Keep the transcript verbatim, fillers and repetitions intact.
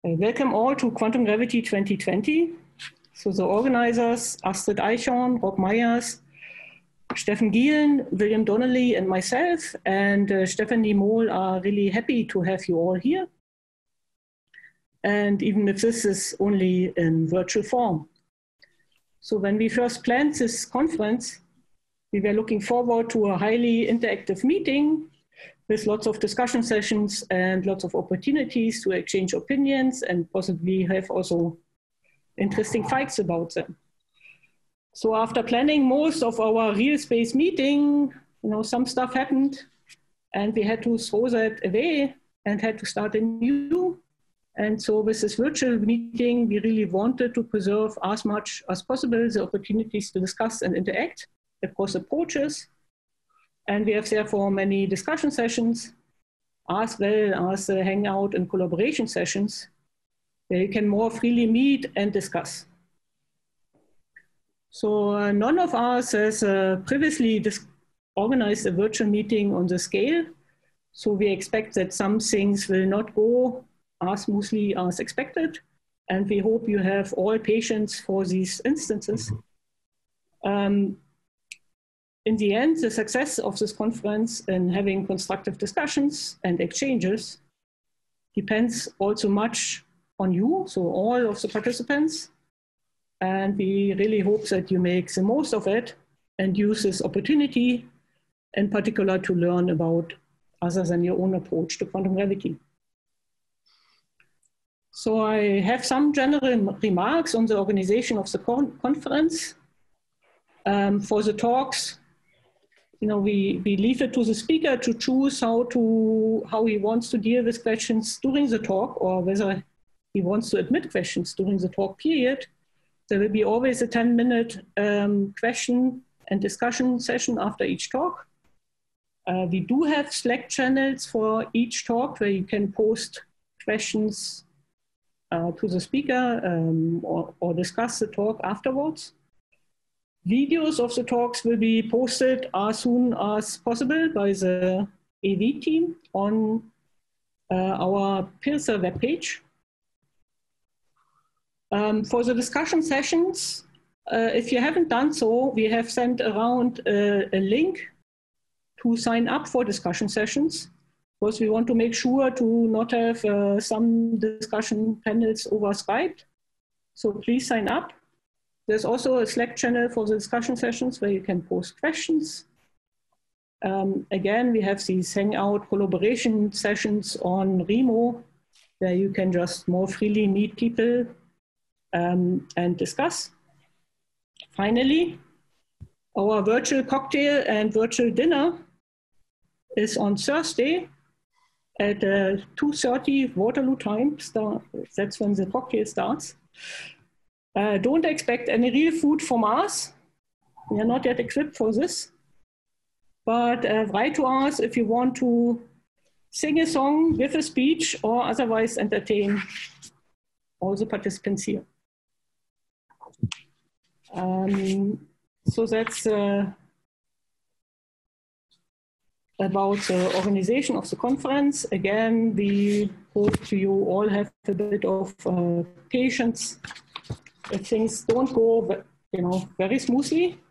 Uh, welcome all to Quantum Gravity twenty twenty. So the organizers, Astrid Eichhorn, Rob Myers, Steffen Gielen, William Donnelly, and myself, and uh, Stephanie Mohl are really happy to have you all here. And even if this is only in virtual form. So when we first planned this conference, we were looking forward to a highly interactive meeting with lots of discussion sessions and lots of opportunities to exchange opinions and possibly have also interesting fights about them. So after planning most of our real space meeting, you know, some stuff happened and we had to throw that away and had to start anew. And so with this virtual meeting, we really wanted to preserve as much as possible the opportunities to discuss and interact across approaches. And we have therefore many discussion sessions, as well as uh, hangout and collaboration sessions, where you can more freely meet and discuss. So uh, none of us has uh, previously organized a virtual meeting on the scale. So we expect that some things will not go as smoothly as expected. And we hope you have all patience for these instances. Um, In the end, the success of this conference in having constructive discussions and exchanges depends also much on you, so all of the participants. And we really hope that you make the most of it and use this opportunity, in particular, to learn about other than your own approach to quantum gravity. So I have some general remarks on the organization of the con conference. Um, for the talks, You know, we, we leave it to the speaker to choose how, to, how he wants to deal with questions during the talk, or whether he wants to admit questions during the talk period. There will be always a ten minute um, question and discussion session after each talk. Uh, we do have Slack channels for each talk where you can post questions uh, to the speaker um, or, or discuss the talk afterwards. Videos of the talks will be posted as soon as possible by the A V team on uh, our Pilser webpage. Um, for the discussion sessions, uh, if you haven't done so, we have sent around a, a link to sign up for discussion sessions, because we want to make sure to not have uh, some discussion panels over Skype. So please sign up. There's also a Slack channel for the discussion sessions where you can post questions. Um, again, we have these Hangout collaboration sessions on Remo, where you can just more freely meet people um, and discuss. Finally, our virtual cocktail and virtual dinner is on Thursday at uh, two thirty Waterloo time. Start, that's when the cocktail starts. Uh, don't expect any real food from us. We are not yet equipped for this. But uh, write to us if you want to sing a song, give a speech, or otherwise entertain all the participants here. Um, so that's uh, about the organization of the conference. Again, we hope you all have a bit of uh, patience if things don't go, you know, very smoothly.